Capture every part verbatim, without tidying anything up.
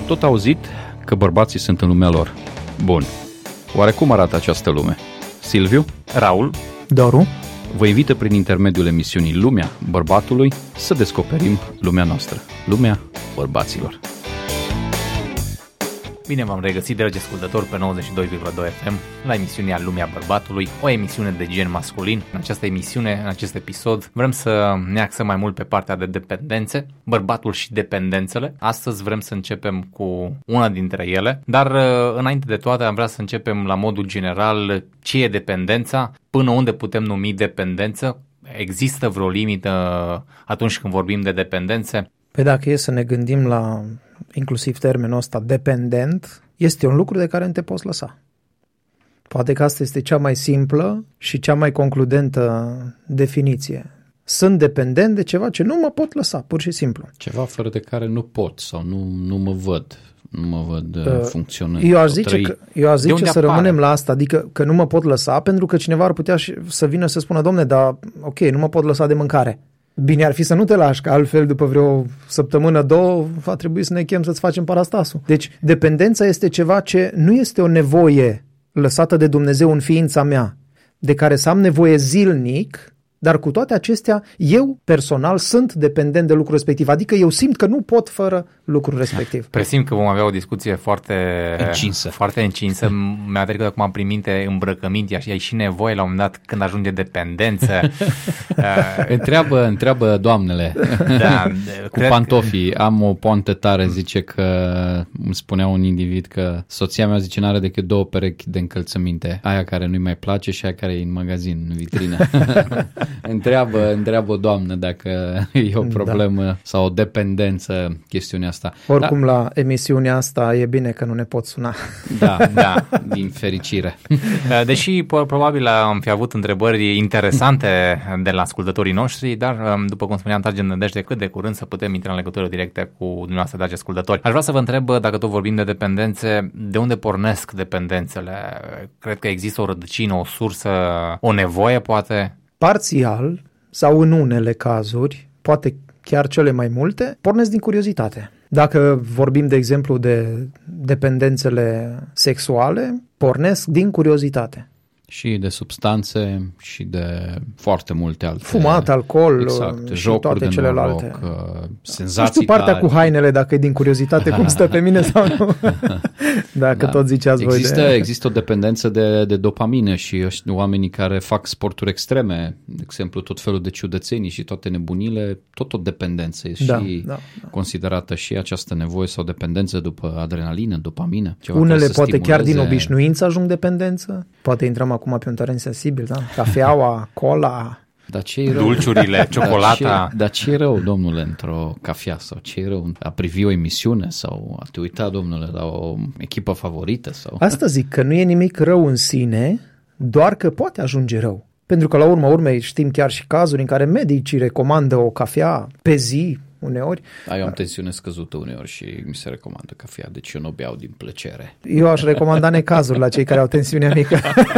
Am tot auzit că bărbații sunt în lumea lor. Bun. Oare cum arată această lume? Silviu, Raul, Doru, vă invită prin intermediul emisiunii Lumea Bărbatului să descoperim lumea noastră, lumea bărbaților. bine v-am regăsit, dragi ascultători, pe nouăzeci și doi virgulă doi F M la emisiunea Lumea Bărbatului, o emisiune de gen masculin. În această emisiune, în acest episod, vrem să ne axăm mai mult pe partea de dependențe, bărbatul și dependențele. Astăzi vrem să începem cu una dintre ele, dar înainte de toate am vrea să începem la modul general ce e dependența, până unde putem numi dependență. Există vreo limită atunci când vorbim de dependențe? Păi dacă e să ne gândim la inclusiv termenul ăsta dependent, este un lucru de care nu te poți lăsa. Poate că asta este cea mai simplă și cea mai concludentă definiție. Sunt dependent de ceva ce nu mă pot lăsa, pur și simplu. Ceva fără de care nu pot sau nu, nu mă văd, nu mă văd uh, funcționând. Eu aș zice, că, eu aș zice să apare? rămânem la asta, adică că nu mă pot lăsa, pentru că cineva ar putea să vină să spună, domne, dar ok, nu mă pot lăsa de mâncare. Bine ar fi să nu te lași, că altfel după vreo săptămână, două, va trebui să ne chem să-ți facem parastasul. Deci dependența este ceva ce nu este o nevoie lăsată de Dumnezeu în ființa mea, de care să am nevoie zilnic, dar cu toate acestea, eu personal sunt dependent de lucrul respectiv. Adică eu simt că nu pot fără lucrul respectiv. Presimt că vom avea o discuție foarte încinsă. Foarte încinsă. Mi-a trecut acum prin minte îmbrăcămintea și ai și nevoie la un moment dat când ajunge dependență. întreabă, întreabă doamnele da, cu pantofii. Că... Am o poantă tare, zice că îmi spunea un individ că soția mea zice n-are decât două perechi de încălțăminte. Aia care nu-i mai place și aia care e în magazin, în vitrină. Întreabă, întreabă o doamnă dacă e o problemă da. sau o dependență chestiunea asta. Oricum da. La emisiunea asta e bine că nu ne pot suna. Da, da, din fericire. Deși probabil am fi avut întrebări interesante de la ascultătorii noștri, dar după cum spuneam, tragem nădejde cât de curând să putem intra în legătură directă cu dumneavoastră, dragi ascultători. Aș vrea să vă întreb, dacă tot vorbim de dependențe, de unde pornesc dependențele? Cred că există o rădăcină, o sursă, o nevoie poate? Parțial sau în unele cazuri, poate chiar cele mai multe, pornesc din curiozitate. Dacă vorbim, de exemplu, de dependențele sexuale, pornesc din curiozitate. Și de substanțe și de foarte multe alte. Fumat, alcool, exact, și jocuri toate de celelalte. Noroc, senzații. Nu știu partea tari. cu hainele, dacă e din curiozitate, cum stă pe mine sau nu. Dacă da. tot ziceați există, voi de... Există o dependență de, de dopamină și oamenii care fac sporturi extreme, de exemplu tot felul de ciudățenii și toate nebunile, tot o dependență e da, și da, da. considerată și această nevoie sau dependență după adrenalină, dopamină. Unele poate chiar din obișnuință ajung dependență, poate intrăm acum pe un teren sensibil, da? Cafeaua, cola... Dar ce rău? Dulciurile, ciocolata. Dar ce, dar ce e rău, domnule, într-o cafea sau ce e rău a privi o emisiune sau a te uita, domnule, la o echipă favorită? Sau... Asta zic, că nu e nimic rău în sine, doar că poate ajunge rău. Pentru că la urma urmei știm chiar și cazuri în care medicii recomandă o cafea pe zi, uneori. Ai o tensiune scăzută uneori și mi se recomandă cafea, deci eu nu beau din plăcere. Eu aș recomanda necazuri la cei care au tensiunea mică.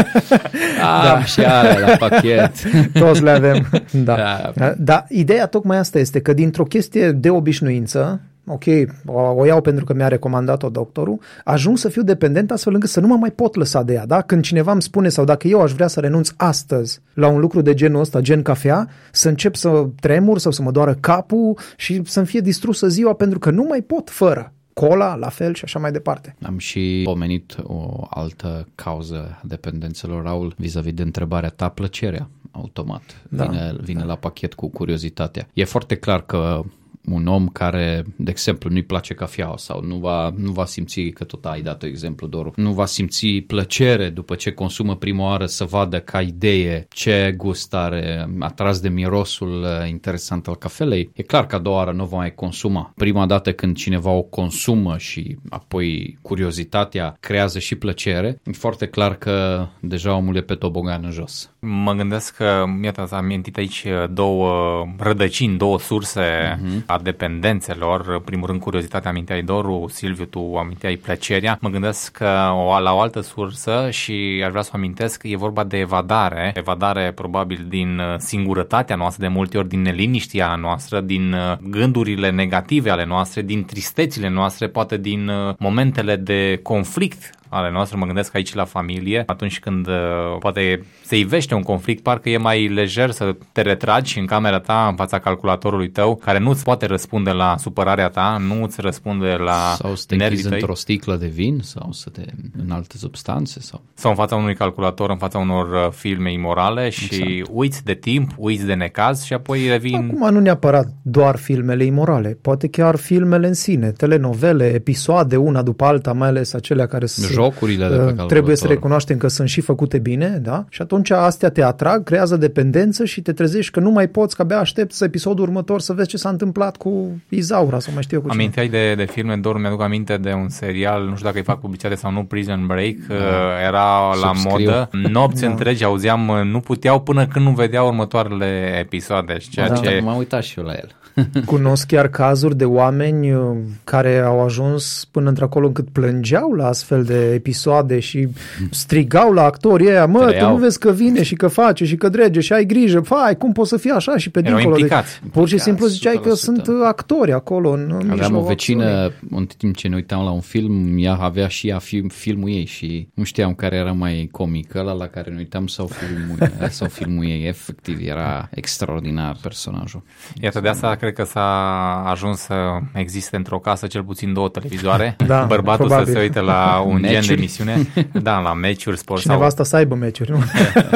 Ah, da. Și alea la pachet. Toți le avem. Da. Da. Dar ideea tocmai asta este că dintr-o chestie de obișnuință, ok, o, o iau pentru că mi-a recomandat-o doctorul, ajung să fiu dependent astfel încât să nu mă mai pot lăsa de ea. Da? Când cineva îmi spune sau dacă eu aș vrea să renunț astăzi la un lucru de genul ăsta, gen cafea, să încep să tremur sau să mă doară capul și să-mi fie distrusă ziua pentru că nu mai pot fără. Cola, la fel și așa mai departe. Am și pomenit o altă cauză a dependențelor, Raul, vis-a-vis de întrebarea ta, plăcerea, automat. Da. Vine, vine la pachet cu curiozitatea. E foarte clar că un om care, de exemplu, nu-i place cafeaua sau nu va, nu va simți, că tot ai dat exemplu, Doru, nu va simți plăcere după ce consumă prima oară să vadă ca idee ce gust are, atras de mirosul interesant al cafelei, e clar că a doua oară nu va mai consuma. Prima dată când cineva o consumă și apoi curiozitatea creează și plăcere, e foarte clar că deja omul e pe tobogan în jos. Mă gândesc că, iată, ați amintit aici două rădăcini, două surse uh-huh. a dependențelor. În primul rând, curiozitatea, aminteai Doru, Silviu, tu aminteai plăcerea. Mă gândesc că o, la o altă sursă și aș vrea să o amintesc, e vorba de evadare. Evadare probabil din singurătatea noastră, de multe ori din neliniștea noastră, din gândurile negative ale noastre, din tristețile noastre, poate din momentele de conflict ale noastre. Mă gândesc aici la familie, atunci când uh, poate se ivește un conflict, parcă e mai lejer să te retragi în camera ta, în fața calculatorului tău, care nu-ți poate răspunde la supărarea ta, nu îți răspunde la sau să te închizi într-o sticlă de vin, sau să te în alte substanțe, sau sau în fața unui calculator, în fața unor filme imorale și exact. Uiți de timp, uiți de necaz și apoi revin. Acum nu neapărat doar filmele imorale, poate chiar filmele în sine, telenovele, episoade, una după alta, mai ales acelea care sunt jocurile de pe calculator. Trebuie să recunoaștem că sunt și făcute bine, da? Și atunci astea te atrag, creează dependență și te trezești că nu mai poți, că abia aștepți episodul următor să vezi ce s-a întâmplat cu Izaura sau mai știu eu cu cine. Aminteai de, de filme, Doru, mi-aduc aminte de un serial, nu știu dacă îi fac publicitate sau nu, Prison Break, da. Era la Subscriu. modă, nopți da. întregi auzeam, nu puteau până când nu vedeau următoarele episoade. Ceea da, ce... m-am uitat și eu la el. Cunosc chiar cazuri de oameni care au ajuns până într-acolo încât plângeau la astfel de episoade și strigau la actorii ăia, mă, Treau. tu nu vezi că vine și că face și că drege și ai grijă, fai, cum poți să fii așa și pe Erau dincolo. Implicați. De... Pur și simplu ziceai că sunt actori acolo în Aveam o vecină, în timp ce ne uitam la un film, ea avea și ea film, filmul ei și nu știam care era mai comic, ăla la care ne uitam sau filmul, sau filmul ei. Efectiv, era extraordinar personajul. Iată, de asta cred că s-a ajuns să existe într-o casă cel puțin două televizoare. Da, bărbatul probabil. să se uite la un Meciuri. gen de emisiune. Da, la meciuri, sport. Cineva sau... asta să aibă meciuri, nu?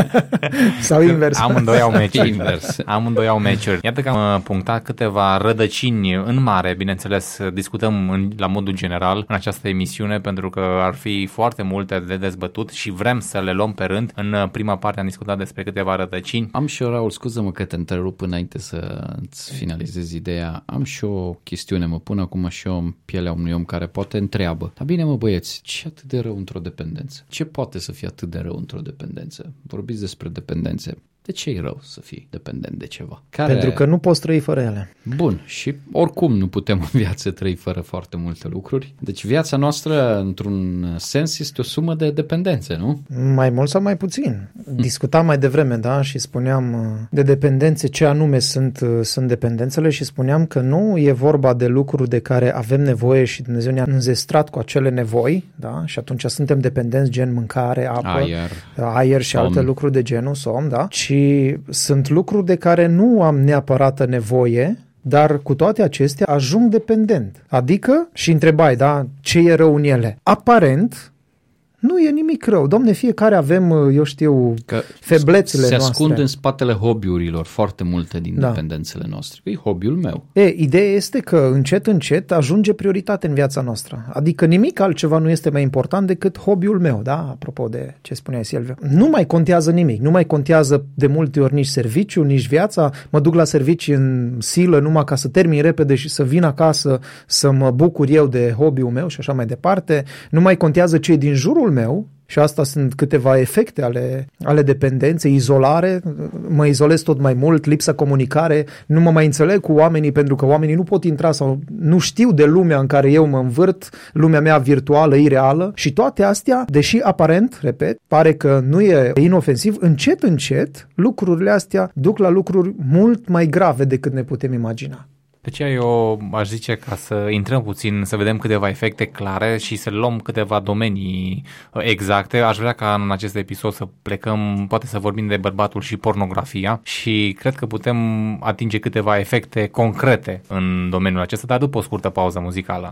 Sau invers. Amândoi au meciuri. Invers. Amândoi au meciuri. Iată că am punctat câteva rădăcini în mare, bineînțeles, discutăm în, la modul general în această emisiune, pentru că ar fi foarte multe de dezbătut și vrem să le luăm pe rând. În prima parte am discutat despre câteva rădăcini. Am și eu, Raul, scuză-mă că te întrerup înainte să-ți finalizezi ideea. Am și o chestiune, mă pun acum și eu în pielea unui om care poate întreabă. Dar bine, mă, băieți, ce atât de rău într-o dependență? Ce poate să fie atât de rău într-o dependență? Vorbiți despre dependențe. De ce e rău să fii dependent de ceva? Care... Pentru că nu poți trăi fără ele. Bun, și oricum nu putem în viață trăi fără foarte multe lucruri. Deci viața noastră, într-un sens, este o sumă de dependențe, nu? Mai mult sau mai puțin. Discutam mai devreme, da, și spuneam de dependențe, ce anume sunt, sunt dependențele și spuneam că nu e vorba de lucruri de care avem nevoie și Dumnezeu ne-a înzestrat cu acele nevoi, da, și atunci suntem dependenți, gen mâncare, apă, aer, aer și somn. alte lucruri de genul, somn, da, și sunt lucruri de care nu am neapărat nevoie, dar cu toate acestea ajung dependent. Adică, și întrebai, da, ce e rău în ele? Aparent, nu e nimic rău. Domne, fiecare avem, eu știu, că feblețele se noastre. Se ascund în spatele hobby-urilor foarte multe din da. dependențele noastre. E hobby-ul meu. E, ideea este că încet, încet ajunge prioritate în viața noastră. Adică nimic altceva nu este mai important decât hobby-ul meu, da? Apropo de ce spuneai, Silviu. Nu mai contează nimic. Nu mai contează de multe ori nici serviciu, nici viața. Mă duc la servicii în silă numai ca să termin repede și să vin acasă să mă bucur eu de hobby-ul meu și așa mai departe. Nu mai contează ce e din jurul meu, și asta sunt câteva efecte ale, ale dependenței, izolare, mă izolez tot mai mult, lipsa comunicare, nu mă mai înțeleg cu oamenii pentru că oamenii nu pot intra sau nu știu de lumea în care eu mă învârt, lumea mea virtuală, ireală, și toate astea, deși aparent, repet, pare că nu e inofensiv, încet, încet, lucrurile astea duc la lucruri mult mai grave decât ne putem imagina. De aceea eu aș zice ca să intrăm puțin, să vedem câteva efecte clare și să luăm câteva domenii exacte. Aș vrea ca în acest episod să plecăm, poate să vorbim de bărbatul și pornografia, și cred că putem atinge câteva efecte concrete în domeniul acesta, dar după o scurtă pauză muzicală.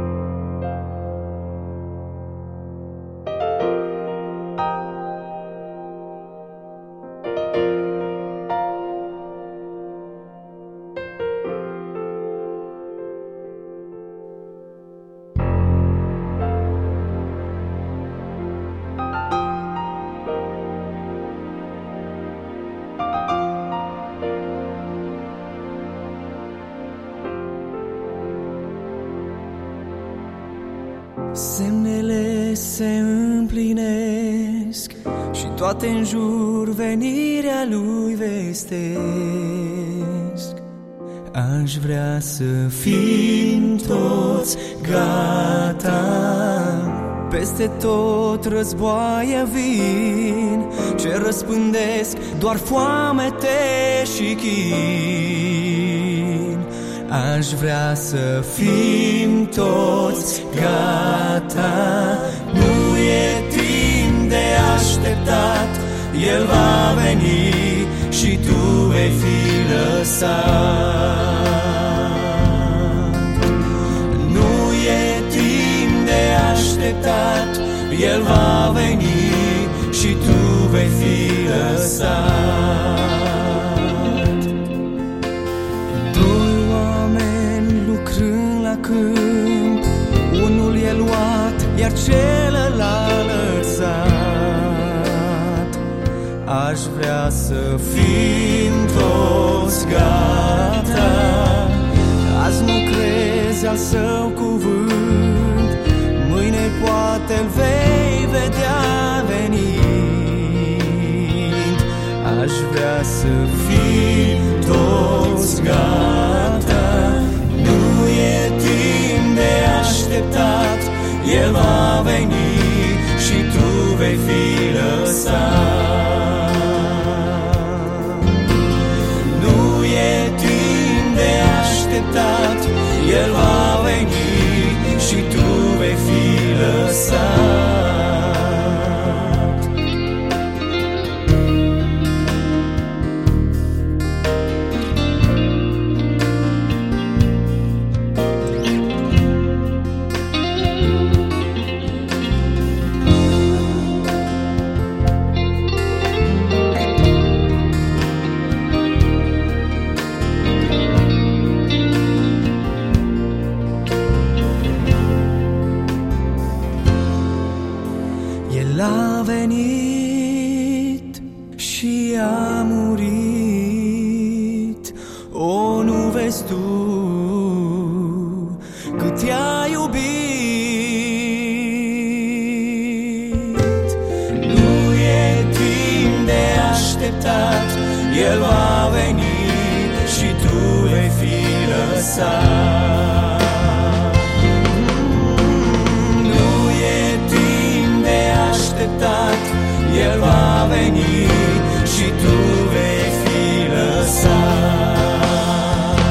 Semnele se împlinesc și toate în jur venirea lui vestesc. Aș vrea să fim toți gata. Peste tot războaie vin, ce răspândesc doar foamete și chin. Aș vrea să fim toți gata. Nu e timp de așteptat, El va veni și tu vei fi lăsat. Nu e timp de așteptat, El va veni și tu vei fi lăsat. Doi oameni lucrând la câmp, unul e luat, iar celălalt lăsat. Aș vrea să fim toți gata. Azi nu crezi al Său cuvânt, mâine poate-L vei vedea venind. Aș vrea să fim toți gata. Nu e timp de așteptat, El va veni și tu vei fi lăsat. El va veni și tu vei fi lăsat. A venit și a murit. O, nu vezi tu cât i-a iubit. Nu e timp de așteptat, El va veni și tu vei fi lăsat. El va veni și tu vei fi lăsat.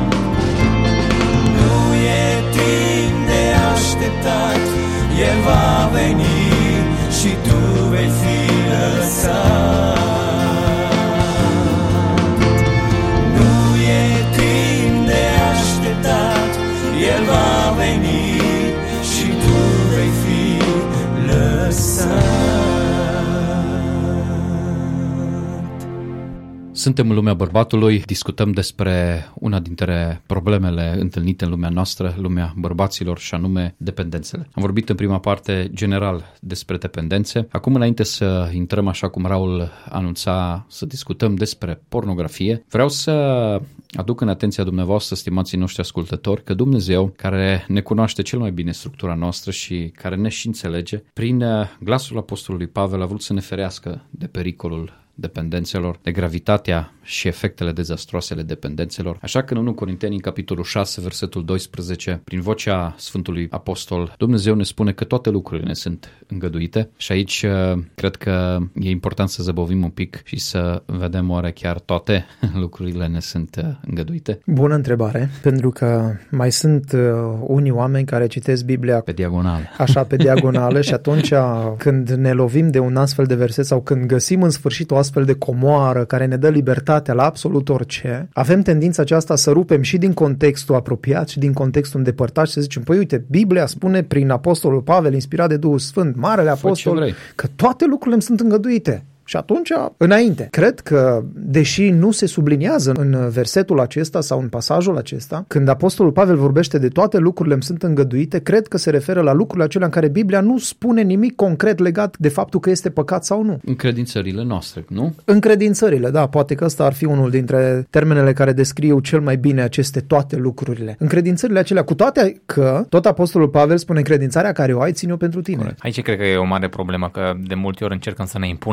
Nu e timp de așteptat, El va veni și tu vei fi lăsat. Nu e timp de așteptat, El va veni și tu vei fi lăsat. Suntem în lumea bărbatului, discutăm despre una dintre problemele întâlnite în lumea noastră, lumea bărbaților, și anume dependențele. Am vorbit în prima parte general despre dependențe. Acum, înainte să intrăm, așa cum Raul anunța, să discutăm despre pornografie, vreau să aduc în atenția dumneavoastră, stimații noștri ascultători, că Dumnezeu, care ne cunoaște cel mai bine structura noastră și care ne și înțelege, prin glasul apostolului Pavel a vrut să ne ferească de pericolul dependențelor, de gravitatea și efectele dezastroase ale dependențelor. Așa că în unu Corinteni, în capitolul șase, versetul doisprezece, prin vocea Sfântului Apostol, Dumnezeu ne spune că toate lucrurile ne sunt îngăduite și aici cred că e important să zăbovim un pic și să vedem oare chiar toate lucrurile ne sunt îngăduite. Bună întrebare, pentru că mai sunt unii oameni care citesc Biblia pe diagonală. Așa, pe diagonală, și atunci când ne lovim de un astfel de verset sau când găsim în sfârșit o astfel de comoară care ne dă libertatea la absolut orice, avem tendința aceasta să rupem și din contextul apropiat și din contextul îndepărtat și să zicem, păi uite, Biblia spune prin Apostolul Pavel, inspirat de Duhul Sfânt, Marele Apostol, că toate lucrurile îmi sunt îngăduite. Și atunci, înainte, cred că, deși nu se subliniază în versetul acesta sau în pasajul acesta, când Apostolul Pavel vorbește de toate lucrurile îmi sunt îngăduite, cred că se referă la lucrurile acelea în care Biblia nu spune nimic concret legat de faptul că este păcat sau nu. Încredințările noastre, nu? Încredințările, da, poate că ăsta ar fi unul dintre termenele care descriu cel mai bine aceste toate lucrurile. Încredințările acelea, cu toate că tot Apostolul Pavel spune încredințarea care o ai, ține-o pentru tine. Corect. Aici cred că e o mare problemă, că de multe ori încercăm să ne impunem încredințarea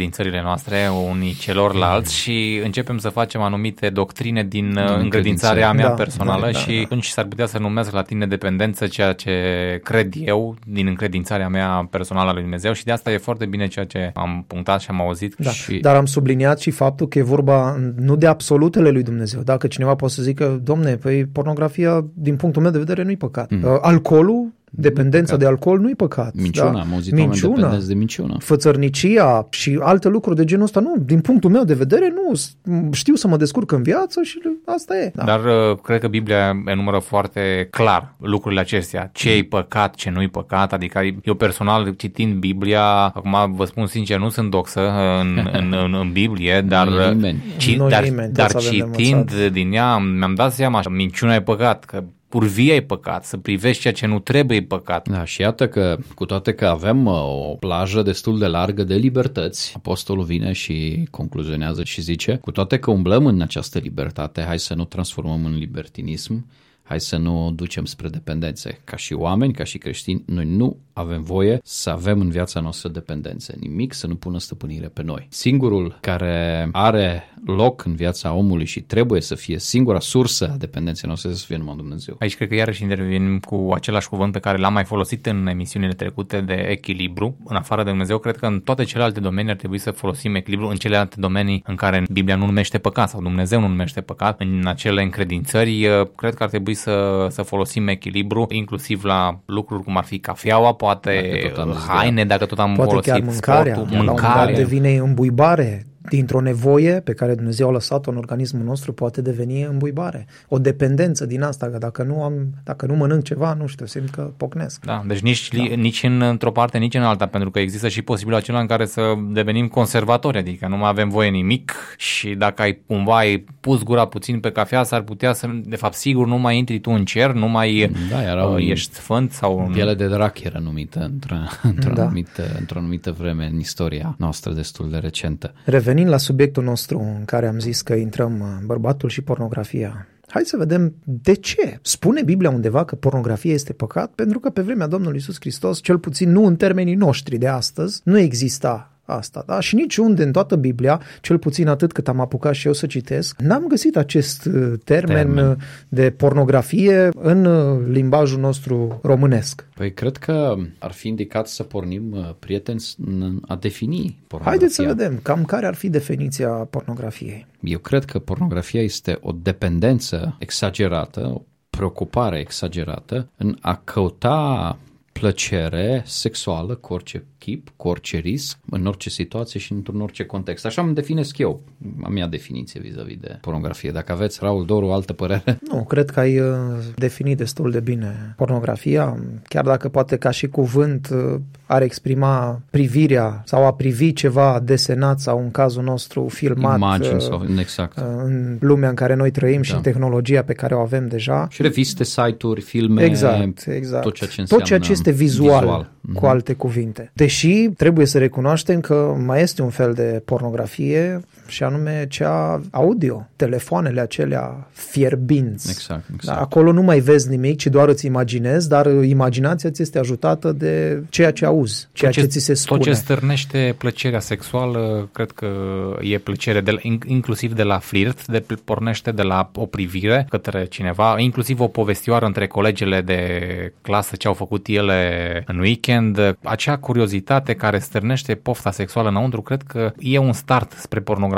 încredințările noastre unii celorlalți și începem să facem anumite doctrine din încredințarea mea da, personală da, da, și atunci s-ar putea să numească la tine dependență ceea ce cred eu din încredințarea mea personală a lui Dumnezeu și de asta e foarte bine ceea ce am punctat și am auzit. Da, și... Dar am subliniat și faptul că e vorba nu de absolutele lui Dumnezeu. Dacă cineva poate să zică, domne, păi pornografia din punctul meu de vedere nu-i păcat. Mm. Alcoolul, dependența de alcool nu-i păcat. Minciuna, da? am auzit oameni dependenți de minciună. Fățărnicia și alte lucruri de genul ăsta, nu, din punctul meu de vedere, nu, știu să mă descurc în viață și asta e. Da. Dar uh, cred că Biblia enumără foarte clar lucrurile acestea, ce e păcat, ce nu-i păcat, adică eu personal citind Biblia, acum vă spun sincer, nu sunt doxă în, în, în, în Biblie, dar, ci, dar, nimeni, dar citind din ea mi-am dat seama, minciuna e păcat, că curvia e păcat, să privești ceea ce nu trebuie păcat. Da, și iată că, cu toate că avem o plajă destul de largă de libertăți, apostolul vine și concluzionează și zice, cu toate că umblăm în această libertate, hai să nu transformăm în libertinism, hai să nu o ducem spre dependențe. Ca și oameni, ca și creștini, noi nu avem voie să avem în viața noastră dependențe. Nimic să nu pună stăpânire pe noi. Singurul care are loc în viața omului și trebuie să fie singura sursă a dependenței noastre să fie numai Dumnezeu. Aici cred că iarăși intervenim cu același cuvânt pe care l-am mai folosit în emisiunile trecute de echilibru. În afară de Dumnezeu, cred că în toate celelalte domenii ar trebui să folosim echilibru, în celelalte domenii în care Biblia nu numește păcat sau Dumnezeu nu numește păcat, în acele încredințări, cred că ar trebui să, să folosim echilibru, inclusiv la lucruri cum ar fi cafeaua, poate dacă haine, dacă tot am poate folosit chiar mâncarea, sportul, mâncare. La un moment dat devine îmbuibare. Dintr-o nevoie pe care Dumnezeu a lăsat-o în organismul nostru poate deveni îmbuibare. O dependență din asta, că dacă nu, am, dacă nu mănânc ceva, nu știu, simt că pocnesc. Da, deci nici, da. nici în, într-o parte, nici în alta, pentru că există și posibilul acela în care să devenim conservatori, adică nu mai avem voie nimic și dacă ai cumva ai pus gura puțin pe cafea, s-ar putea să, de fapt, sigur, nu mai intri tu în cer, nu mai da, era uh, ești sfânt sau... Piele de drac era numită într-o, într-o, da. anumită, într-o anumită vreme în istoria noastră destul de recentă. Revenind la subiectul nostru în care am zis că intrăm bărbatul și pornografia, hai să vedem de ce. Spune Biblia undeva că pornografia este păcat? Pentru că pe vremea Domnului Iisus Hristos, cel puțin nu în termenii noștri de astăzi, nu exista asta, da? Și niciunde în toată Biblia, cel puțin atât cât am apucat și eu să citesc, n-am găsit acest termen, termen. de pornografie în limbajul nostru românesc. Păi cred că ar fi indicat să pornim, prieteni, a defini pornografia. Haideți să vedem cam care ar fi definiția pornografiei. Eu cred că pornografia este o dependență exagerată, o preocupare exagerată în a căuta plăcere sexuală cu orice chip, cu orice risc, în orice situație și într-un orice context. Așa îmi definesc eu, a mea definiție vis-a-vis de pornografie. Dacă aveți, Raul Doru, o altă părere? Nu, cred că ai definit destul de bine pornografia, chiar dacă poate ca și cuvânt ar exprima privirea sau a privi ceva desenat sau în cazul nostru filmat. Imagini sau, exact. În lumea în care noi trăim da. și în tehnologia pe care o avem deja. Și reviste, site-uri, filme, exact, exact. tot ceea ce înseamnă tot ceea ce este vizual, vizual. Cu mm-hmm. alte cuvinte. Deși trebuie să recunoaștem că mai este un fel de pornografie și anume cea audio. Telefoanele acelea fierbinți. Exact, exact. Da, acolo nu mai vezi nimic, ci doar îți imaginezi, dar imaginația ți este ajutată de ceea ce auzi, ceea ce, ce ți se spune. Tot ce stârnește plăcerea sexuală, cred că e plăcere de la, inclusiv de la flirt, de pornește de la o privire către cineva, inclusiv o povestioară între colegele de clasă ce au făcut ele în weekend. Acea curiozitate care stârnește pofta sexuală înăuntru, cred că e un start spre pornografie.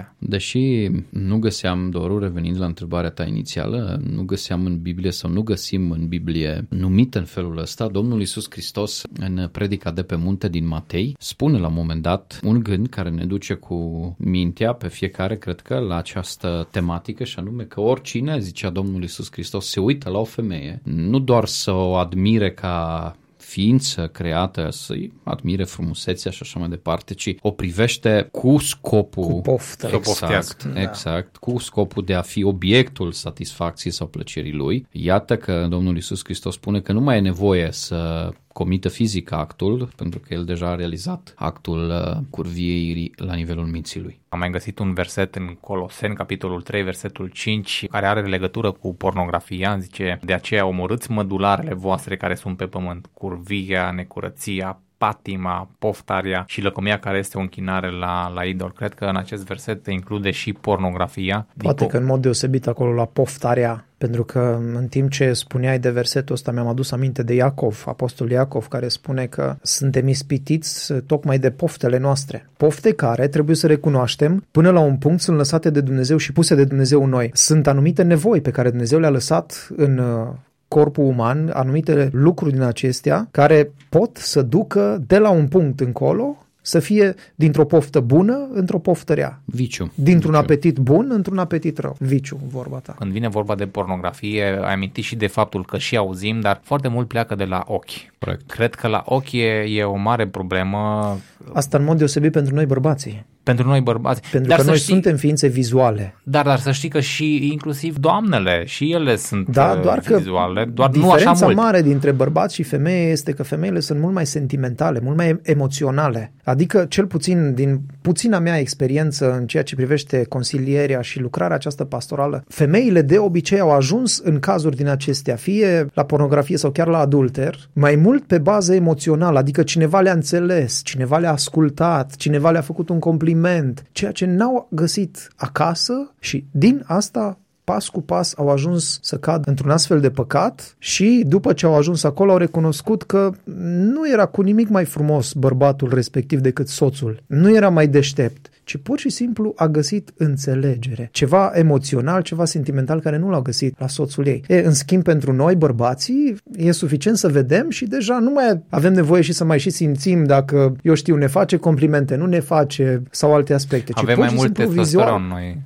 Deși nu găseam, Doru, revenind la întrebarea ta inițială, nu găseam în Biblie sau nu găsim în Biblie numit în felul ăsta, Domnul Iisus Hristos în predica de pe munte din Matei spune la un moment dat un gând care ne duce cu mintea pe fiecare, cred că, la această tematică și anume că oricine, zicea Domnul Iisus Hristos, se uită la o femeie, nu doar să o admire ca ființă creată, să-i admire frumusețea și așa mai departe, ci o privește cu scopul... Cu poftă. Exact, da. exact, cu scopul de a fi obiectul satisfacției sau plăcerii lui. Iată că Domnul Iisus Hristos spune că nu mai e nevoie să comită fizic actul, pentru că el deja a realizat actul uh, curviei la nivelul minții lui. Am mai găsit un verset în Coloseni, capitolul trei, versetul cinci, care are legătură cu pornografia. Zice, de aceea omorâți mădularele voastre care sunt pe pământ, curvia, necurăția, patima, poftarea și lăcomia care este o închinare la, la idol. Cred că în acest verset include și pornografia. Poate că în mod deosebit acolo la poftarea, pentru că în timp ce spuneai de versetul ăsta mi-am adus aminte de Iacov, apostolul Iacov, care spune că suntem ispitiți tocmai de poftele noastre. Pofte care, trebuie să recunoaștem, până la un punct sunt lăsate de Dumnezeu și puse de Dumnezeu în noi. Sunt anumite nevoi pe care Dumnezeu le-a lăsat în corpul uman, anumite lucruri din acestea care pot să ducă de la un punct încolo să fie dintr-o poftă bună într-o poftă rea. Viciu. Dintr-un Viciu. apetit bun într-un apetit rău. Viciu, vorba ta. Când vine vorba de pornografie, ai amintit și de faptul că și auzim, dar foarte mult pleacă de la ochi. Corect. Cred că la ochi e, e o mare problemă. Asta în mod deosebit pentru noi bărbații. Pentru noi bărbați. Pentru dar că să noi știi, suntem ființe vizuale. Dar, dar să știi că și inclusiv doamnele, și ele sunt Da, doar că vizuale, doar nu diferența așa mult. mare dintre bărbați și femei este că femeile sunt mult mai sentimentale, mult mai emoționale. Adică, cel puțin din puțina mea experiență în ceea ce privește consilierea și lucrarea aceasta pastorală, femeile de obicei au ajuns în cazuri din acestea, fie la pornografie sau chiar la adulter, mai mult pe bază emoțională, adică cineva le-a înțeles, cineva le-a ascultat, cineva le-a făcut un compliment, ceea ce n-au găsit acasă și din asta pas cu pas au ajuns să cadă într-un astfel de păcat și după ce au ajuns acolo au recunoscut că nu era cu nimic mai frumos bărbatul respectiv decât soțul. Nu era mai deștept, ci pur și simplu a găsit înțelegere. Ceva emoțional, ceva sentimental care nu l-a găsit la soțul ei. E, în schimb, pentru noi, bărbații, e suficient să vedem și deja nu mai avem nevoie și să mai și simțim dacă, eu știu, ne face complimente, nu ne face sau alte aspecte. Ci Avem pur mai și mult simplu testosteron noi.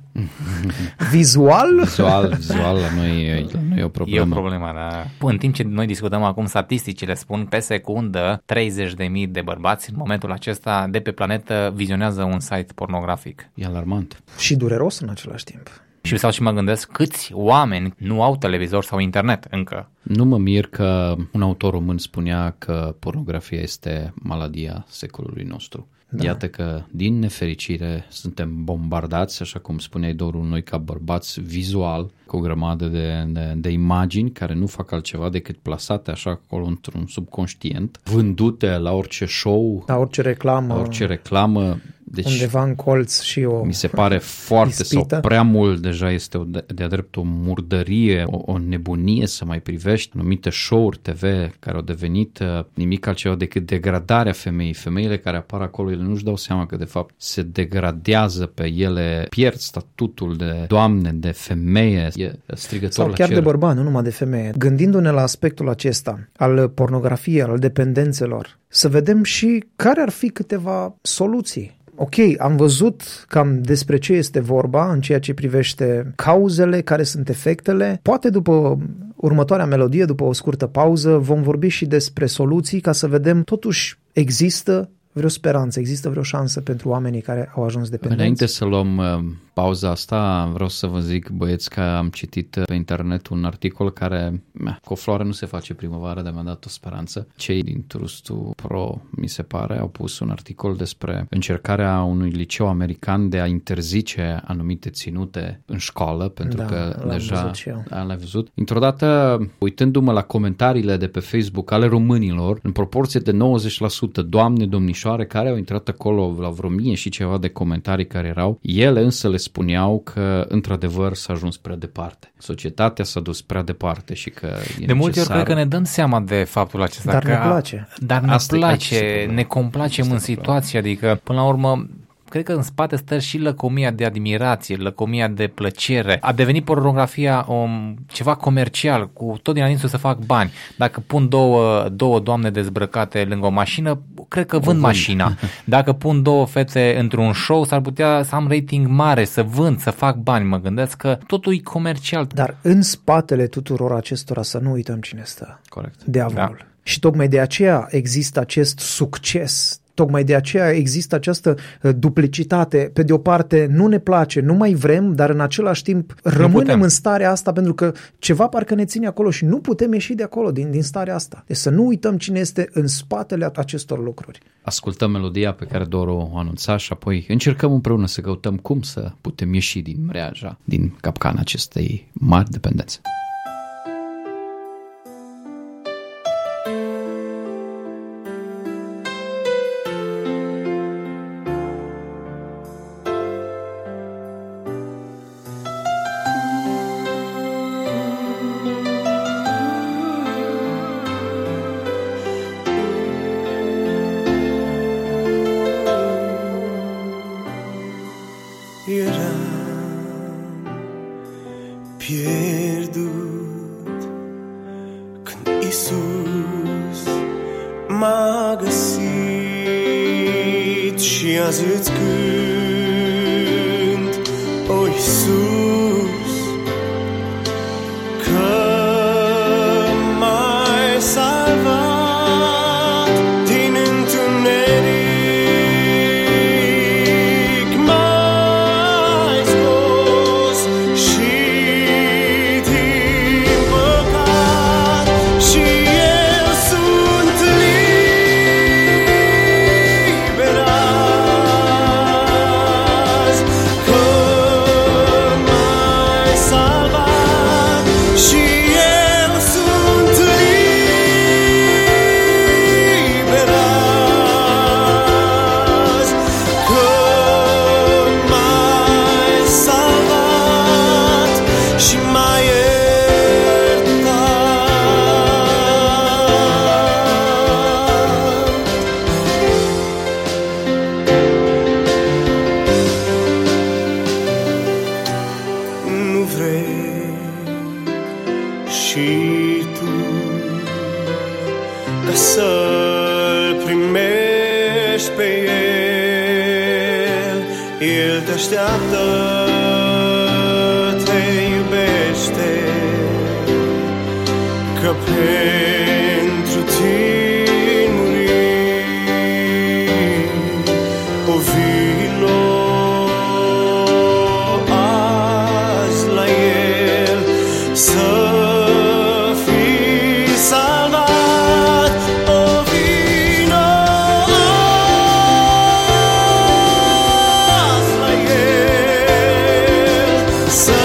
Vizual? Vizual, vizual la noi, la noi e o problemă. E o problemă, da. În timp ce noi discutăm acum, statisticile spun pe secundă treizeci de mii de bărbați în momentul acesta de pe planetă vizionează un site pornografic. E alarmant. Și dureros în același timp. Și sau și mă gândesc câți oameni nu au televizor sau internet încă. Nu mă mir că un autor român spunea că pornografia este maladia secolului nostru. Da. Iată că, din nefericire, suntem bombardați, așa cum spuneai, Doru, noi ca bărbați, vizual, cu o grămadă de, de, de imagini care nu fac altceva decât plasate așa acolo într-un subconștient, vândute la orice show, La orice reclamă, la orice reclamă. Deci, undeva în colț și o mi se pare foarte ispită. sau prea mult deja este o de, de-a drept o murdărie, o, o nebunie să mai privești anumite show-uri T V care au devenit uh, nimic altceva decât degradarea femeii. Femeile care apar acolo, ele nu-și dau seama că de fapt se degradează pe ele, pierd statutul de doamne, de femeie, e strigător sau la chiar cer. de bărbat, nu numai de femeie. Gândindu-ne la aspectul acesta al pornografiei, al dependențelor, să vedem și care ar fi câteva soluții. Ok, am văzut cam despre ce este vorba în ceea ce privește cauzele, care sunt efectele. Poate după următoarea melodie, după o scurtă pauză, vom vorbi și despre soluții ca să vedem totuși există vreo speranță, există vreo șansă pentru oamenii care au ajuns dependenți. Înainte să luăm uh, pauza asta, vreau să vă zic, băieți, că am citit pe internet un articol care, meh, cu o floare nu se face primăvară, dar mi-a dat o speranță. Cei din Trustul Pro, mi se pare, au pus un articol despre încercarea unui liceu american de a interzice anumite ținute în școală, pentru Da, că l-am deja văzut și eu. l-ai văzut. Într-o dată, uitându-mă la comentariile de pe Facebook ale românilor, în proporție de nouăzeci la sută doamne, domnișoare care au intrat acolo la vreo mie și ceva de comentarii care erau, ele însă le spuneau că într-adevăr s-a ajuns prea departe. Societatea s-a dus prea departe și că e De multe ori necesar... cred că ne dăm seama de faptul acesta. Dar că ne place. Dar ne Asta e- aici este place, problema. ne complacem Asta în e problema. situație, adică până la urmă cred că în spate stă și lăcomia de admirație, lăcomia de plăcere. A devenit pornografia um, ceva comercial, cu tot din adinsul să fac bani. Dacă pun două, două doamne dezbrăcate lângă o mașină, cred că vând mașina. Dacă pun două fete într-un show, s-ar putea să am rating mare, să vând, să fac bani. Mă gândesc că totul e comercial. Dar în spatele tuturor acestora să nu uităm cine stă. Corect. Diavolul. Da. Și tocmai de aceea există acest succes. Tocmai de aceea există această uh, duplicitate. Pe de o parte nu ne place, nu mai vrem, dar în același timp rămânem putem. în starea asta pentru că ceva parcă ne ține acolo și nu putem ieși de acolo, din, din starea asta. Deci să nu uităm cine este în spatele acestor lucruri. Ascultăm melodia pe care Doru o anunța și apoi încercăm împreună să căutăm cum să putem ieși din mreaja, din capcana acestei mari dependențe. pierdut, când Iisus m-a găsit și azi îți cânt, o Iisus, că m-ai salvat din întuneric, m-ai scos și din păcat și eu sunt liber azi, că m-ai salvat și eu sunt liber azi, că m-ai salvat și m-ai iertat. Nu vrei și tu ca să-L primești pe El, El te așteaptă, te iubește, că pentru tine muri. O vino azi la El să fii salvat. O vino azi la El să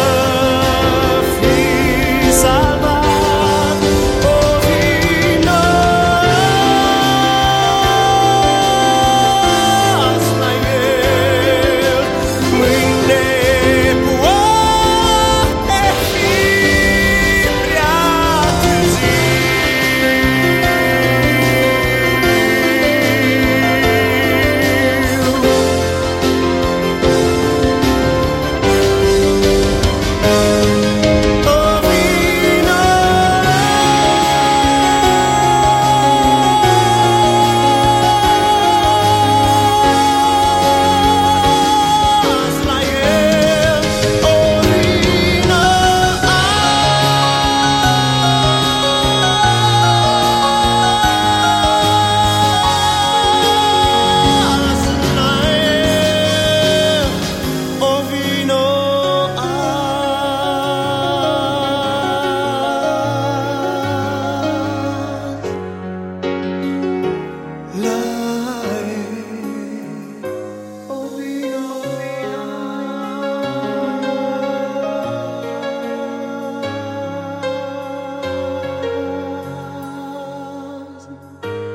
fii salvat. O vino azi la El, mâine poate fi prea târziu. O vino azi la El, o vino azi la El, o vino azi la El, o vino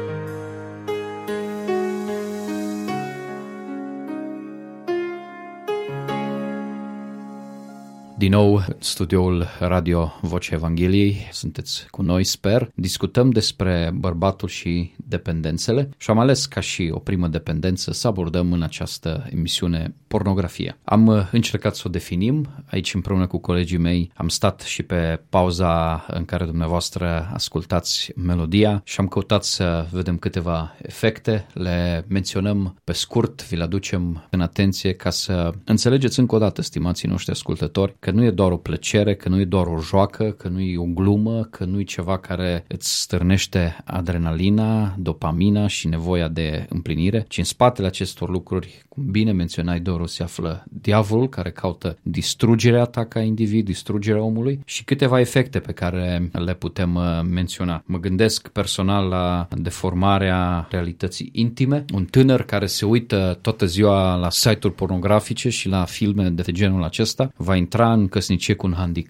Din nou, studioul Radio Vocea Evangheliei, sunteți cu noi, sper. Discutăm despre bărbatul și dependențele și am ales ca și o primă dependență să abordăm în această emisiune pornografia. Am încercat să o definim aici împreună cu colegii mei, am stat și pe pauza în care dumneavoastră ascultați melodia și am căutat să vedem câteva efecte, le menționăm pe scurt, vi le aducem în atenție ca să înțelegeți încă o dată, stimații noștri ascultători, că nu e doar o plăcere, că nu e doar o joacă, că nu e o glumă, că nu e ceva care îți stârnește adrenalina, dopamina și nevoia de împlinire, ci în spatele acestor lucruri, cum bine menționai, Doru, se află diavolul care caută distrugerea ta ca individ, distrugerea omului și câteva efecte pe care le putem menționa. Mă gândesc personal la deformarea realității intime, un tânăr care se uită toată ziua la site-uri pornografice și la filme de genul acesta va intra în căsnicie cu un handicap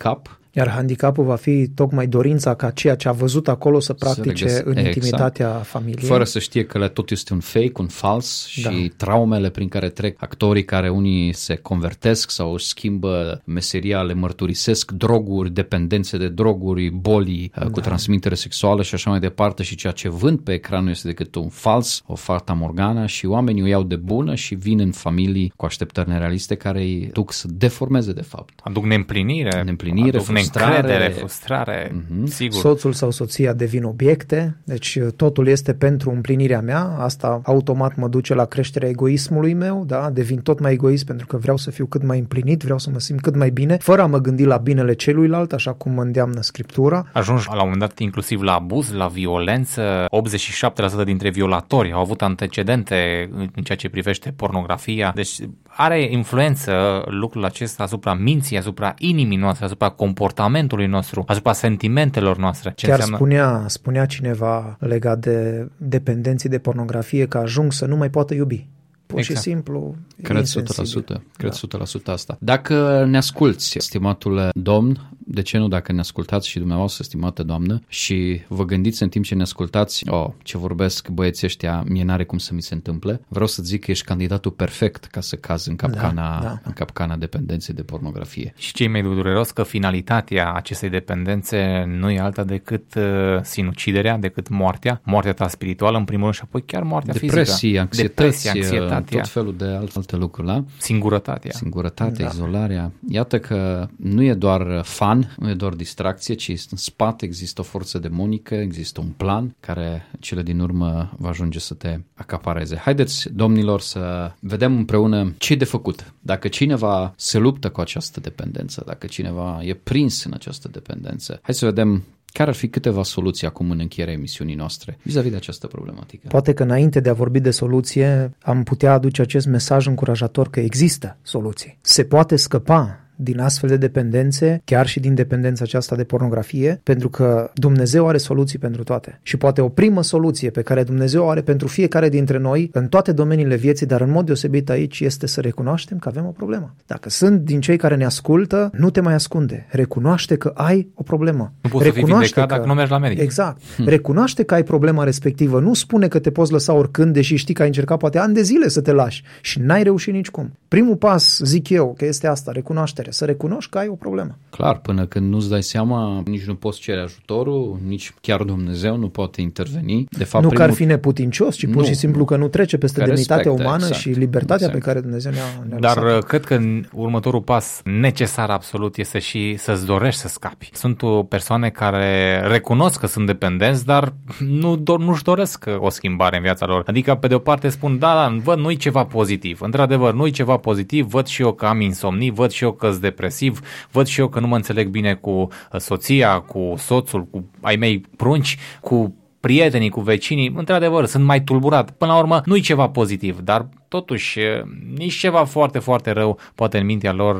Iar handicapul va fi tocmai dorința ca ceea ce a văzut acolo să practice să în exact. intimitatea familiei. Fără să știe că tot este un fake, un fals și da. traumele prin care trec actorii care unii se convertesc sau își schimbă meseria, le mărturisesc droguri, dependențe de droguri, boli da. cu transmitere sexuală și așa mai departe și ceea ce vând pe ecran nu este decât un fals, o fata morgana și oamenii o iau de bună și vin în familii cu așteptări nerealiste care îi duc să deformeze de fapt. Aduc neîmplinire, neîmplinire aduc neîncredere, frustrare, mm-hmm. sigur. Soțul sau soția devin obiecte, deci totul este pentru împlinirea mea, asta automat mă duce la creșterea egoismului meu, da? Devin tot mai egoist pentru că vreau să fiu cât mai împlinit, vreau să mă simt cât mai bine, fără a mă gândi la binele celuilalt, așa cum mă îndeamnă Scriptura. Ajungi la un moment dat inclusiv la abuz, la violență, optzeci și șapte la sută dintre violatori au avut antecedente în ceea ce privește pornografia, deci are influență lucrul acesta asupra minții, asupra inimii noastre, asupra comportamentului nostru, asupra sentimentelor noastre. Ce Chiar înseamnă... spunea, spunea cineva legat de dependenții de pornografie că ajung să nu mai poată iubi. Pur exact. și simplu. Cred o sută la sută. Cred o sută la sută asta. Dacă ne asculți, stimatul domn, de ce nu dacă ne ascultați și dumneavoastră, stimată doamnă, și vă gândiți în timp ce ne ascultați, oh, ce vorbesc băieții ăștia, mie n-are cum să mi se întâmple, vreau să zic că ești candidatul perfect ca să cazi în capcana, da, da. în capcana dependenței de pornografie. Și ce e mai dureros că finalitatea acestei dependențe nu e alta decât uh, sinuciderea, decât moartea, moartea ta spirituală în primul rând și apoi chiar moartea Depresie, fizică. Anxietăți, Depresie, anxietate, tot felul de alte lucruri, da? Singurătatea. Singurătatea, da. izolarea. Iată că nu e doar fun, nu e doar distracție, ci în spate există o forță demonică, există un plan care cele din urmă va ajunge să te acapareze. Haideți, domnilor, să vedem împreună ce e de făcut. Dacă cineva se luptă cu această dependență, dacă cineva e prins în această dependență, hai să vedem care ar fi câteva soluții acum în încheierea emisiunii noastre vis-a-vis de această problematică. Poate că înainte de a vorbi de soluție, am putea aduce acest mesaj încurajator că există soluții. Se poate scăpa din astfel de dependențe, chiar și din dependența aceasta de pornografie, pentru că Dumnezeu are soluții pentru toate. Și poate o primă soluție pe care Dumnezeu are pentru fiecare dintre noi, în toate domeniile vieții, dar în mod deosebit aici, este să recunoaștem că avem o problemă. Dacă sunt din cei care ne ascultă, nu te mai ascunde. Recunoaște că ai o problemă. Nu poți Recunoaște să fii vindecat că... dacă nu mergi la medic. Exact. Hmm. Recunoaște că ai problema respectivă. Nu spune că te poți lăsa oricând, deși știi că ai încercat poate ani de zile să te lași și n-ai reușit nicicum. Primul pas, zic eu, că este asta, recunoaștere. Să recunoști că ai o problemă. Clar, până când nu-ți dai seama, nici nu poți cere ajutorul, nici chiar Dumnezeu nu poate interveni. De fapt, nu primul... că ar fi neputincios, ci pur nu, și simplu că nu trece peste demnitatea respectă, umană exact, și libertatea exact. pe care Dumnezeu ne-a, ne-a Dar lăsat. Cred că următorul pas necesar absolut este și să-ți dorești să scapi. Sunt persoane care recunosc că sunt dependenți, dar nu do- nu-și doresc o schimbare în viața lor. Adică, pe de o parte spun, da, da, văd, nu-i ceva pozitiv. Într-adevăr, nu-i ceva pozitiv, văd și eu că am insomnii, văd și eu că sunt depresiv, văd și eu că nu mă înțeleg bine cu soția, cu soțul, cu ai mei prunci, cu prietenii, cu vecinii. Într-adevăr, sunt mai tulburat. Până la urmă, nu-i ceva pozitiv, dar totuși nici ceva foarte, foarte rău poate în mintea lor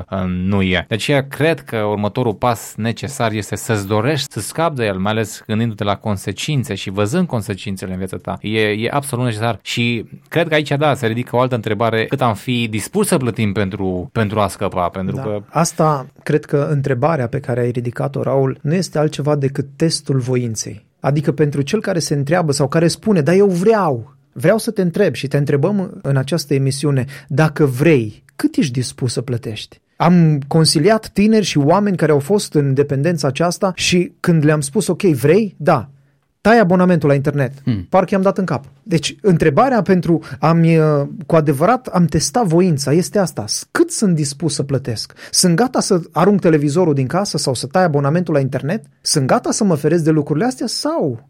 nu e. De aceea cred că următorul pas necesar este să-ți dorești să scapi de el, mai ales gândindu-te la consecințe și văzând consecințele în viața ta. E, e absolut necesar și cred că aici, da, se ridică o altă întrebare. Cât am fi dispus să plătim pentru, pentru a scăpa? Pentru da. că... Asta, cred că întrebarea pe care ai ridicat-o, Raul, nu este altceva decât testul voinței. Adică pentru cel care se întreabă sau care spune, da, eu vreau, vreau să te întreb și te întrebăm în această emisiune, dacă vrei, cât ești dispus să plătești? Am consiliat tineri și oameni care au fost în dependența aceasta și când le-am spus, ok, vrei? Da. Tai abonamentul la internet. Hmm. Parcă i-am dat în cap. Deci, întrebarea pentru a-mi, cu adevărat, am testat voința este asta. Cât sunt dispus să plătesc? Sunt gata să arunc televizorul din casă sau să tai abonamentul la internet? Sunt gata să mă feresc de lucrurile astea sau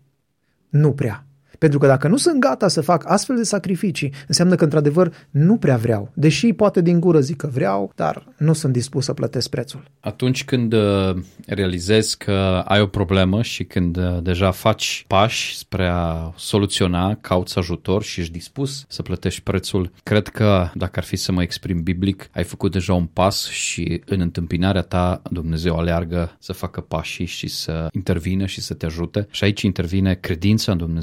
nu prea? Pentru că dacă nu sunt gata să fac astfel de sacrificii, înseamnă că, într-adevăr, nu prea vreau. Deși poate din gură zic că vreau, dar nu sunt dispus să plătesc prețul. Atunci când uh, realizezi că ai o problemă și când uh, deja faci pași spre a soluționa, cauți ajutor și ești dispus să plătești prețul, cred că, dacă ar fi să mă exprim biblic, ai făcut deja un pas și în întâmpinarea ta Dumnezeu aleargă să facă pașii și să intervină și să te ajute. Și aici intervine credința în Dumnezeu și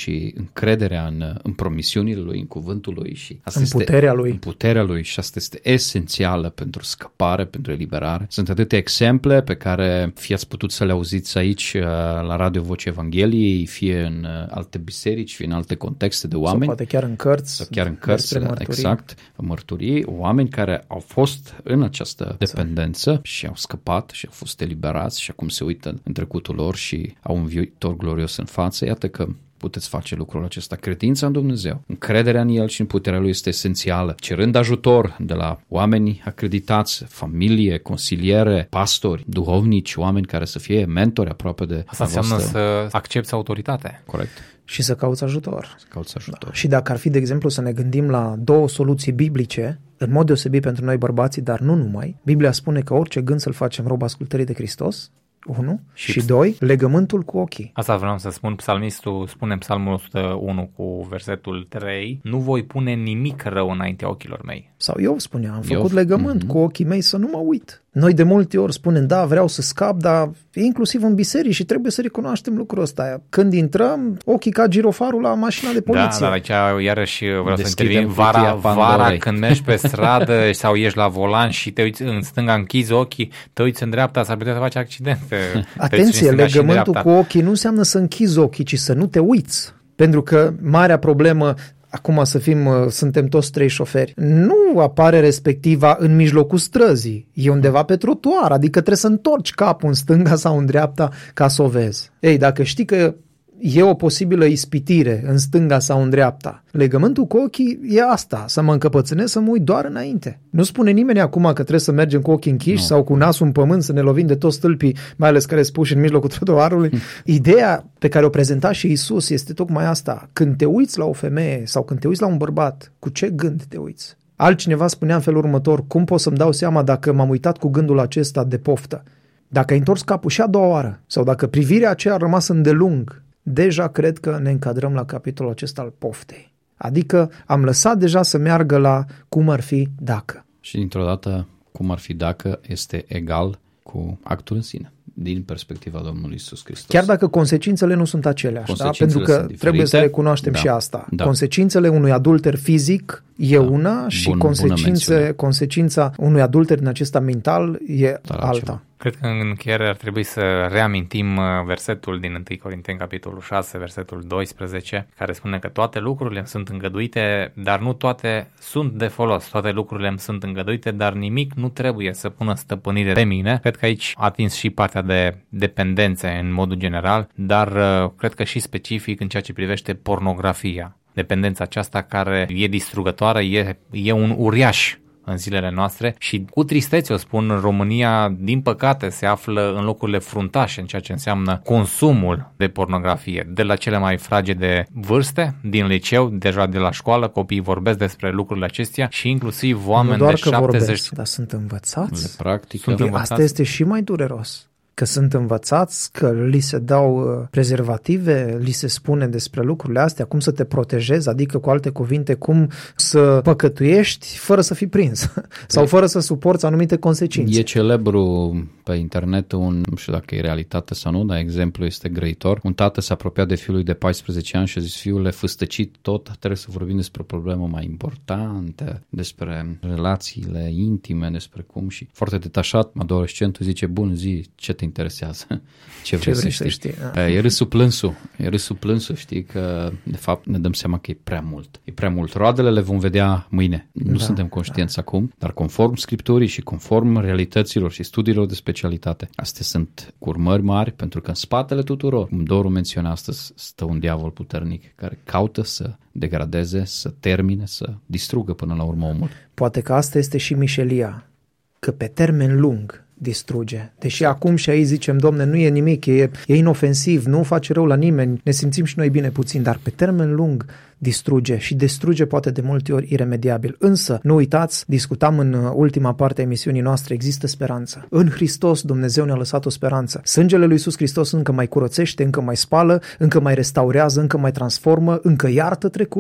și încrederea în, în promisiunile lui, în cuvântul lui și asta în este, puterea lui. În puterea lui și asta este esențială pentru scăpare, pentru eliberare. Sunt atâtea exemple pe care fie ați putut să le auziți aici la Radio Vocea Evangheliei, fie în alte biserici, fie în alte contexte de oameni. Sau poate chiar în cărți. Sau chiar în cărți, mărturii. exact, mărturii, oameni care au fost în această dependență și au scăpat și au fost eliberați și acum se uită în trecutul lor și au un viitor glorios în față. Iată că puteți face lucrul acesta. Credința în Dumnezeu, încrederea în El și în puterea Lui este esențială. Cerând ajutor de la oameni acreditați, familie, consiliere, pastori, duhovnici, oameni care să fie mentori aproape de Asta înseamnă să accepți autoritate. Corect. Și să cauți ajutor. Să cauți ajutor. Da. Și dacă ar fi, de exemplu, să ne gândim la două soluții biblice, în mod deosebit pentru noi bărbații, dar nu numai, Biblia spune că orice gând să-l facem rob ascultării de Hristos, unu, și, și doi, legământul cu ochii. Asta vreau să spun, psalmistul spune în Psalmul o sută unu cu versetul trei, nu voi pune nimic rău înaintea ochilor mei. Sau eu spunea, am făcut Iov. legământ mm-hmm. cu ochii mei să nu mă uit. Noi de multe ori spunem, da, vreau să scap, dar inclusiv în biserici și trebuie să recunoaștem lucrul ăsta. Când intrăm, ochii ca girofarul la mașina de poliție. Da, dar aici iarăși vreau Deschidem să intervin. Vara, vara când mergi pe stradă sau ești la volan și te uiți în stânga, închizi ochii, te uiți în dreapta, s-ar putea să faci accidente. Atenție, legământul cu ochii nu înseamnă să închizi ochii, ci să nu te uiți. Pentru că marea problemă, acum să fim, suntem toți trei șoferi, nu apare respectiva în mijlocul străzii, e undeva pe trotuar, adică trebuie să întorci capul în stânga sau în dreapta ca să o vezi. Ei, dacă știi că e o posibilă ispitire în stânga sau în dreapta, legământul cu ochii e asta, să mă încăpățânesc, să mă uit doar înainte. Nu spune nimeni acum că trebuie să mergem cu ochii închiși no. sau cu nasul în pământ să ne lovim de toți stâlpii, mai ales care sunt puși în mijlocul trotuarului. Hmm. Ideea pe care o prezenta și Iisus este tocmai asta. Când te uiți la o femeie sau când te uiți la un bărbat, cu ce gând te uiți? Altcineva spunea în felul următor, cum pot să-mi dau seama dacă m-am uitat cu gândul acesta de poftă? Dacă ai întors capul și a doua oară sau dacă privirea aceea a rămas îndelung, deja cred că ne încadrăm la capitolul acesta al poftei. Adică am lăsat deja să meargă la cum ar fi dacă. Și dintr-o dată, cum ar fi dacă este egal cu actul în sine, din perspectiva Domnului Iisus Hristos. Chiar dacă consecințele nu sunt aceleași, da? Pentru că trebuie să recunoaștem da. și asta. Da. Consecințele unui adulter fizic e da. una și Bun, consecințe, consecința unui adulter din acesta mental e da, alta. Ceva. Cred că în încheiere ar trebui să reamintim versetul din întâi Corinteni, capitolul șase, versetul doisprezece, care spune că toate lucrurile îmi sunt îngăduite, dar nu toate sunt de folos. Toate lucrurile îmi sunt îngăduite, dar nimic nu trebuie să pună stăpânire pe mine. Cred că aici a atins și partea de dependențe în modul general, dar cred că și specific în ceea ce privește pornografia. Dependența aceasta care e distrugătoare, e, e un uriaș în zilele noastre și cu tristețe o spun, România din păcate se află în locurile fruntașe în ceea ce înseamnă consumul de pornografie. De la cele mai fragede vârste, din liceu, deja de la școală, copiii vorbesc despre lucrurile acestea și inclusiv oameni nu doar de că șaptezeci... vorbesc, dar sunt învățați. De practică. Sunt învățați. Asta este și mai dureros. Că sunt învățați, că li se dau prezervative, li se spune despre lucrurile astea, cum să te protejezi, adică cu alte cuvinte, cum să păcătuiești fără să fii prins sau fără să suporți anumite consecințe. E celebru pe internet un, nu știu dacă e realitate sau nu, dar exemplu este grăitor. Un tată s-a apropiat de fiul lui de paisprezece ani și a zis, fiule, fâstăcit tot, trebuie să vorbim despre o problemă mai importantă, despre relațiile intime, despre cum și foarte detașat, adolescentul zice, bun, zi, ce te interesează? Ce vrei, Ce vrei să știi? știi? E râsul plânsul, e râsul plânsul, știi că de fapt ne dăm seama că e prea mult. E prea mult. Roadele le vom vedea mâine. Nu da, suntem conștienți da. acum, dar conform Scripturii și conform realităților și studiilor de specialitate, astea sunt urmări mari, pentru că în spatele tuturor, cum Doru menționa astăzi, stă un diavol puternic care caută să degradeze, să termine, să distrugă până la urmă omul. Poate că asta este și mișelia, că pe termen lung distruge. Deși acum și aici zicem, Domne, nu e nimic, e, e inofensiv, nu face rău la nimeni, ne simțim și noi bine puțin, dar pe termen lung distruge și distruge poate de multe ori iremediabil. Însă, nu uitați, discutam în ultima parte a emisiunii noastre, există speranță. În Hristos Dumnezeu ne-a lăsat o speranță. Sângele lui Iisus Hristos încă mai curățește, încă mai spală, încă mai restaurează, încă mai transformă, încă iartă trecut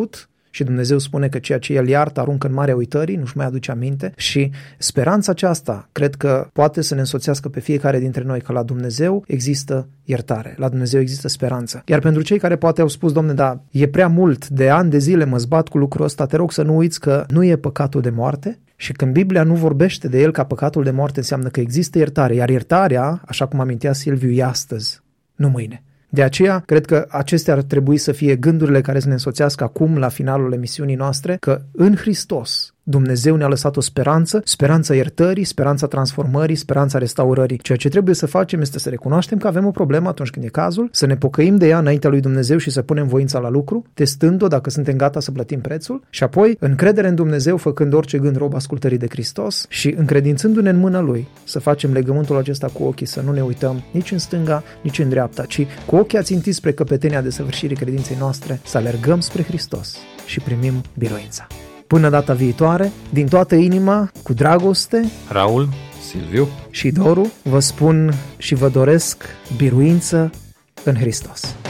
Și Dumnezeu spune că ceea ce El iartă aruncă în marea uitării, nu-și mai aduce aminte. Și speranța aceasta cred că poate să ne însoțească pe fiecare dintre noi, că la Dumnezeu există iertare, la Dumnezeu există speranță. Iar pentru cei care poate au spus, Doamne, da, e prea mult, de ani de zile mă zbat cu lucrul ăsta, te rog să nu uiți că nu e păcatul de moarte. Și când Biblia nu vorbește de el ca păcatul de moarte, înseamnă că există iertare, iar iertarea, așa cum amintea Silviu, e astăzi, nu mâine. De aceea, cred că acestea ar trebui să fie gândurile care să ne însoțească acum, la finalul emisiunii noastre, că în Hristos Dumnezeu ne-a lăsat o speranță, speranța iertării, speranța transformării, speranța restaurării. Ceea ce trebuie să facem este să recunoaștem că avem o problemă atunci când e cazul, să ne pocăim de ea înaintea lui Dumnezeu și să punem voința la lucru, testând-o dacă suntem gata să plătim prețul și apoi încredere în Dumnezeu, făcând orice gând rob ascultării de Hristos și încredințându-ne în mâna Lui, să facem legământul acesta cu ochii, să nu ne uităm nici în stânga, nici în dreapta, ci cu ochii ațintiți spre căpetenia desăvârșirii credinței noastre, să alergăm spre Hristos și primim biruința. Până data viitoare, din toată inima, cu dragoste, Raul, Silviu și Doru, vă spun și vă doresc biruință în Hristos.